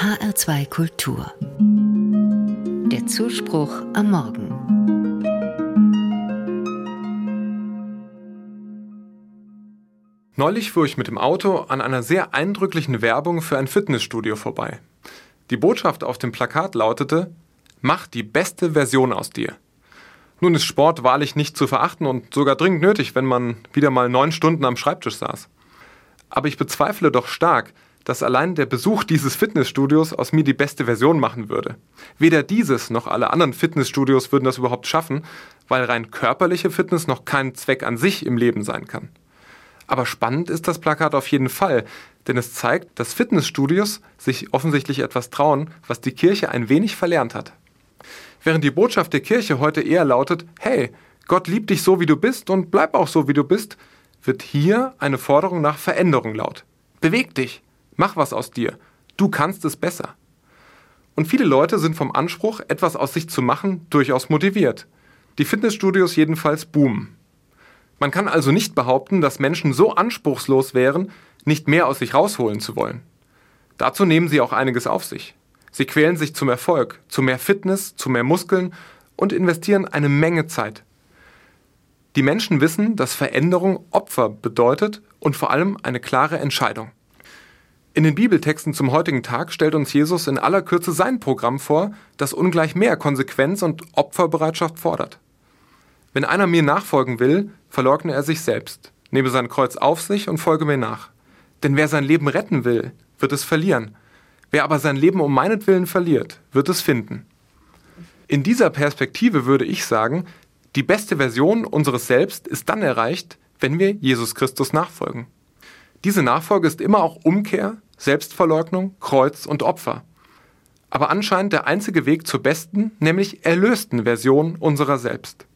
HR2 Kultur. Der Zuspruch am Morgen. Neulich fuhr ich mit dem Auto an einer sehr eindrücklichen Werbung für ein Fitnessstudio vorbei. Die Botschaft auf dem Plakat lautete: Mach die beste Version aus dir. Nun ist Sport wahrlich nicht zu verachten und sogar dringend nötig, wenn man wieder mal 9 Stunden am Schreibtisch saß. Aber ich bezweifle doch stark, dass allein der Besuch dieses Fitnessstudios aus mir die beste Version machen würde. Weder dieses noch alle anderen Fitnessstudios würden das überhaupt schaffen, weil rein körperliche Fitness noch kein Zweck an sich im Leben sein kann. Aber spannend ist das Plakat auf jeden Fall, denn es zeigt, dass Fitnessstudios sich offensichtlich etwas trauen, was die Kirche ein wenig verlernt hat. Während die Botschaft der Kirche heute eher lautet: Hey, Gott liebt dich so, wie du bist und bleib auch so, wie du bist, wird hier eine Forderung nach Veränderung laut. Beweg dich, mach was aus dir, du kannst es besser. Und viele Leute sind vom Anspruch, etwas aus sich zu machen, durchaus motiviert. Die Fitnessstudios jedenfalls boomen. Man kann also nicht behaupten, dass Menschen so anspruchslos wären, nicht mehr aus sich rausholen zu wollen. Dazu nehmen sie auch einiges auf sich. Sie quälen sich zum Erfolg, zu mehr Fitness, zu mehr Muskeln und investieren eine Menge Zeit. Die Menschen wissen, dass Veränderung Opfer bedeutet und vor allem eine klare Entscheidung. In den Bibeltexten zum heutigen Tag stellt uns Jesus in aller Kürze sein Programm vor, das ungleich mehr Konsequenz und Opferbereitschaft fordert. Wenn einer mir nachfolgen will, verleugne er sich selbst, nehme sein Kreuz auf sich und folge mir nach. Denn wer sein Leben retten will, wird es verlieren. Wer aber sein Leben um meinetwillen verliert, wird es finden. In dieser Perspektive würde ich sagen, die beste Version unseres Selbst ist dann erreicht, wenn wir Jesus Christus nachfolgen. Diese Nachfolge ist immer auch Umkehr, Selbstverleugnung, Kreuz und Opfer. Aber anscheinend der einzige Weg zur besten, nämlich erlösten Version unserer selbst.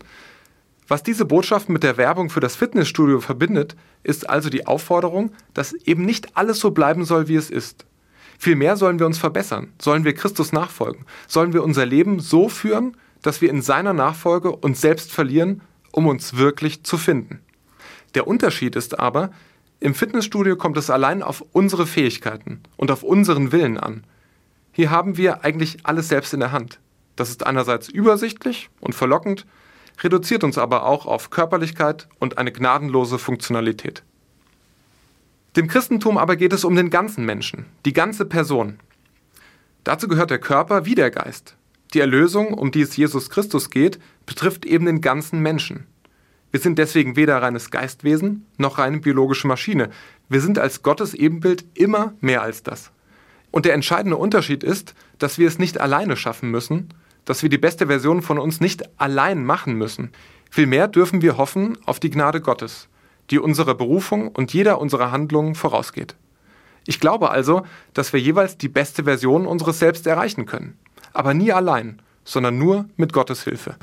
Was diese Botschaft mit der Werbung für das Fitnessstudio verbindet, ist also die Aufforderung, dass eben nicht alles so bleiben soll, wie es ist. Vielmehr sollen wir uns verbessern, sollen wir Christus nachfolgen, sollen wir unser Leben so führen, dass wir in seiner Nachfolge uns selbst verlieren, um uns wirklich zu finden. Der Unterschied ist aber, im Fitnessstudio kommt es allein auf unsere Fähigkeiten und auf unseren Willen an. Hier haben wir eigentlich alles selbst in der Hand. Das ist einerseits übersichtlich und verlockend, reduziert uns aber auch auf Körperlichkeit und eine gnadenlose Funktionalität. Dem Christentum aber geht es um den ganzen Menschen, die ganze Person. Dazu gehört der Körper wie der Geist. Die Erlösung, um die es Jesus Christus geht, betrifft eben den ganzen Menschen. Wir sind deswegen weder reines Geistwesen noch reine biologische Maschine. Wir sind als Gottes Ebenbild immer mehr als das. Und der entscheidende Unterschied ist, dass wir es nicht alleine schaffen müssen, dass wir die beste Version von uns nicht allein machen müssen. Vielmehr dürfen wir hoffen auf die Gnade Gottes, die unserer Berufung und jeder unserer Handlungen vorausgeht. Ich glaube also, dass wir jeweils die beste Version unseres Selbst erreichen können. Aber nie allein, sondern nur mit Gottes Hilfe.